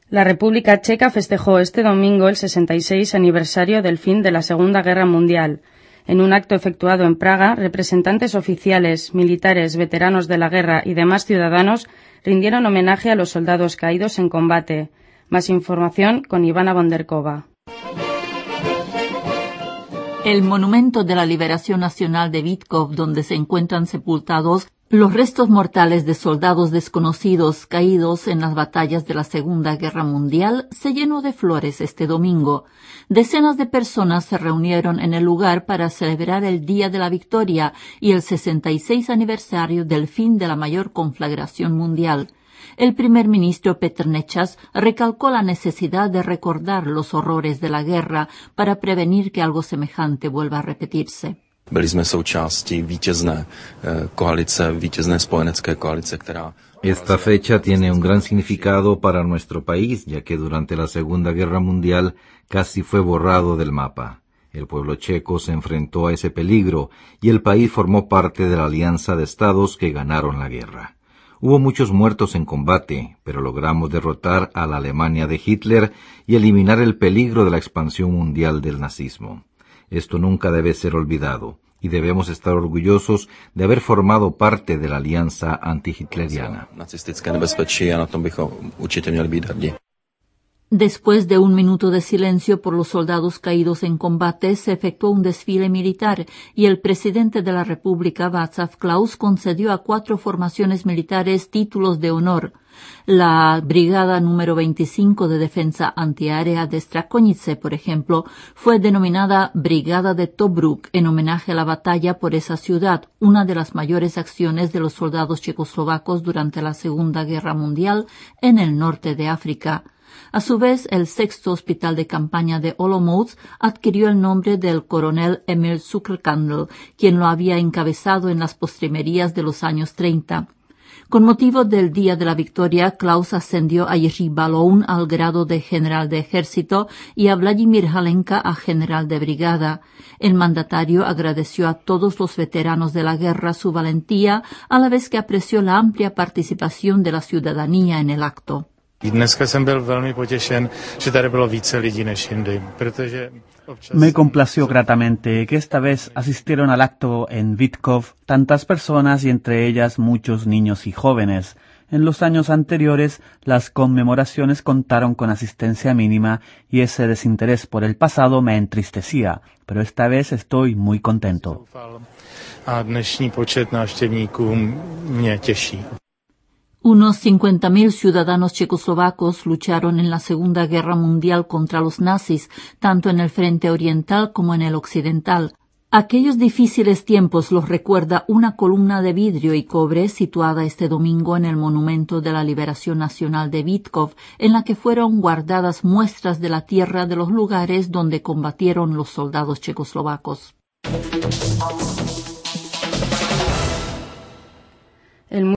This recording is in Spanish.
La República Checa festejó este domingo el 66 aniversario del fin de la Segunda Guerra Mundial. En un acto efectuado en Praga, representantes oficiales, militares, veteranos de la guerra y demás ciudadanos rindieron homenaje a los soldados caídos en combate. Más información con Ivana Bonderkova. El monumento de la Liberación Nacional de Vítkov, donde se encuentran sepultados los restos mortales de soldados desconocidos caídos en las batallas de la Segunda Guerra Mundial, se llenó de flores este domingo. Decenas de personas se reunieron en el lugar para celebrar el Día de la Victoria y el 66 aniversario del fin de la mayor conflagración mundial. El primer ministro Petr Nečas recalcó la necesidad de recordar los horrores de la guerra para prevenir que algo semejante vuelva a repetirse. Byli jsme součástí vítězné koalice, vítězné spojenecké koalice, která... Esta fecha tiene un gran significado para nuestro país, ya que durante la Segunda Guerra Mundial casi fue borrado del mapa. El pueblo checo se enfrentó a ese peligro y el país formó parte de la alianza de estados que ganaron la guerra. Hubo muchos muertos en combate, pero logramos derrotar a la Alemania de Hitler y eliminar el peligro de la expansión mundial del nazismo. Esto nunca debe ser olvidado, y debemos estar orgullosos de haber formado parte de la alianza antihitleriana. Después de un minuto de silencio por los soldados caídos en combate, se efectuó un desfile militar y el presidente de la República, Václav Klaus, concedió a 4 formaciones militares títulos de honor. La Brigada número 25 de Defensa Antiaérea de Strakonice, por ejemplo, fue denominada Brigada de Tobruk en homenaje a la batalla por esa ciudad, una de las mayores acciones de los soldados checoslovacos durante la Segunda Guerra Mundial en el norte de África. A su vez, el 6º Hospital de Campaña de Olomouc adquirió el nombre del coronel Emil Zuckerkandl, quien lo había encabezado en las postrimerías de los años 30. Con motivo del Día de la Victoria, Klaus ascendió a Jiří Baloun al grado de general de ejército y a Vladimir Halenka a general de brigada. El mandatario agradeció a todos los veteranos de la guerra su valentía, a la vez que apreció la amplia participación de la ciudadanía en el acto. Me complació gratamente que esta vez asistieron al acto en Vítkov tantas personas y entre ellas muchos niños y jóvenes. En los años anteriores, las conmemoraciones contaron con asistencia mínima y ese desinterés por el pasado me entristecía, pero esta vez estoy muy contento. Unos 50.000 ciudadanos checoslovacos lucharon en la Segunda Guerra Mundial contra los nazis, tanto en el frente oriental como en el occidental. Aquellos difíciles tiempos los recuerda una columna de vidrio y cobre situada este domingo en el Monumento de la Liberación Nacional de Vítkov, en la que fueron guardadas muestras de la tierra de los lugares donde combatieron los soldados checoslovacos.